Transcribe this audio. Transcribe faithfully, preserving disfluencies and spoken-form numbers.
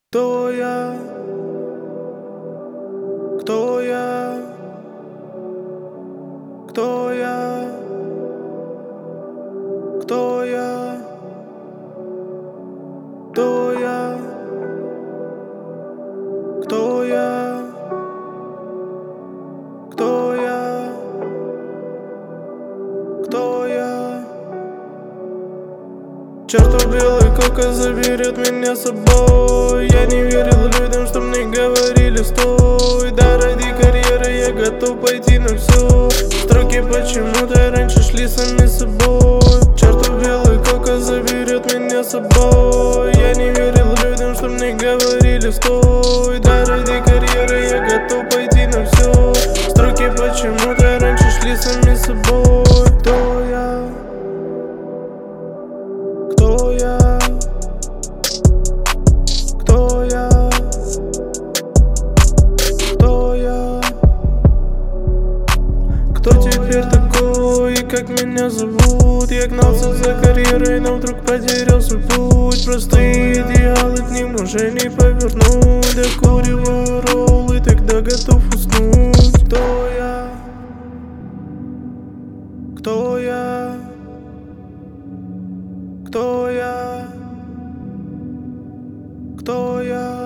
Кто я? Кто я? Кто я? Кто я? Кто я? Кто я? Кто я? Кто я? Чертов белый кока заберет меня с собой. Я не верил людям, что мне говорили стой. Да ради карьеры я готов пойти на все. Строки почему-то раньше шли сами собой. Чертов белый кока заберет меня с собой. Я не верил людям, что мне говорили стой. Да ради карьеры я готов пойти на все. Строки почему-то раньше шли сами собой. Кто я? Кто я? Кто я? Кто я? Кто теперь такой и как меня зовут? Я гнался за карьерой, но вдруг потерял свой путь. Простые идеалы, к ним уже не повернуть. Докуриваю ролл и тогда готов уснуть. Кто я? Кто я? Кто я? Кто я?